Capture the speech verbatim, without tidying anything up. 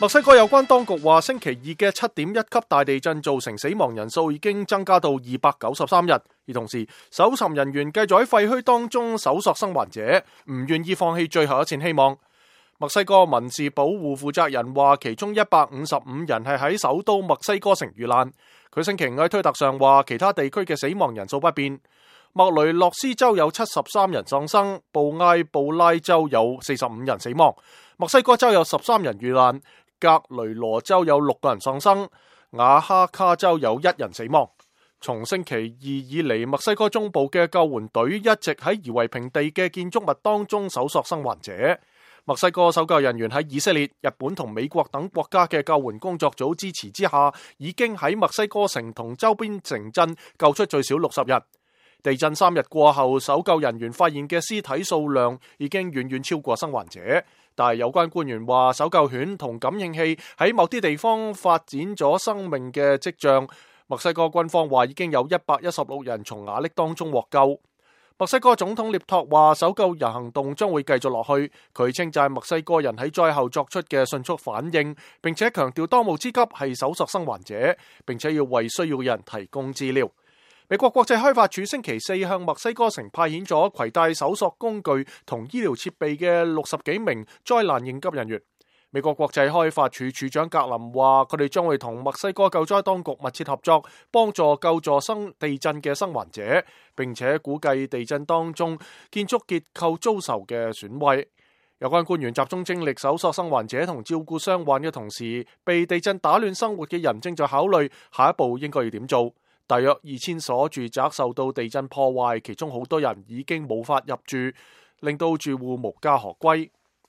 墨西哥有關當局話，星期二嘅七點一級大地震造成死亡人數已經增加到二百九十三人，而同時搜尋人員繼續喺廢墟當中搜索生還者，唔願意放棄最後一線希望。墨西哥民事保護負責人話，其中一百五十五人係喺首都墨西哥城遇難。佢星期五喺推特上話，其他地區嘅死亡人數不變。莫雷諾斯州有七十三人喪生，布埃布拉州有四十五人死亡，墨西哥州有十三人遇難，格雷羅州有六個人喪生，瓦哈卡州有一人死亡。從星期二以嚟，墨西哥中部嘅救援隊一直喺夷為平地嘅建築物當中搜索生還者。墨西哥搜救人員喺以色列、日本同美國等國家嘅救援工作組支持之下，已經喺墨西哥城同周邊城鎮救出最少六十人。地震三日過後，搜救人員發現嘅屍體數量已經遠遠超過生還者，但係有關官員話，搜救犬同感應器喺某啲地方發展咗生命嘅跡象。墨西哥軍方話已經有一百一十六人從瓦礫當中獲救。墨西哥總統涅托話，搜救人行動將會繼續落去。佢稱讚墨西哥人喺災後作出嘅迅速反應，並且強調當務之急係搜索生還者，並且要為需要嘅人提供治療。美國國際開發署星期四向墨西哥城派遣咗攜帶搜索工具同醫療設備嘅六十幾名災難應急人員。美國國際開發署署長格林話，佢哋將會同墨西哥救災當局密切合作，幫助救助生地震嘅生還者，並且估計地震當中建築結構遭受嘅損毀。有關官員集中精力搜索生還者同照顧傷患嘅同時，被地震打亂生活嘅人正在考慮下一步應該要點做。大約二千所住宅受到地震破壞，其中好多人已經無法入住，令到住戶無家可歸。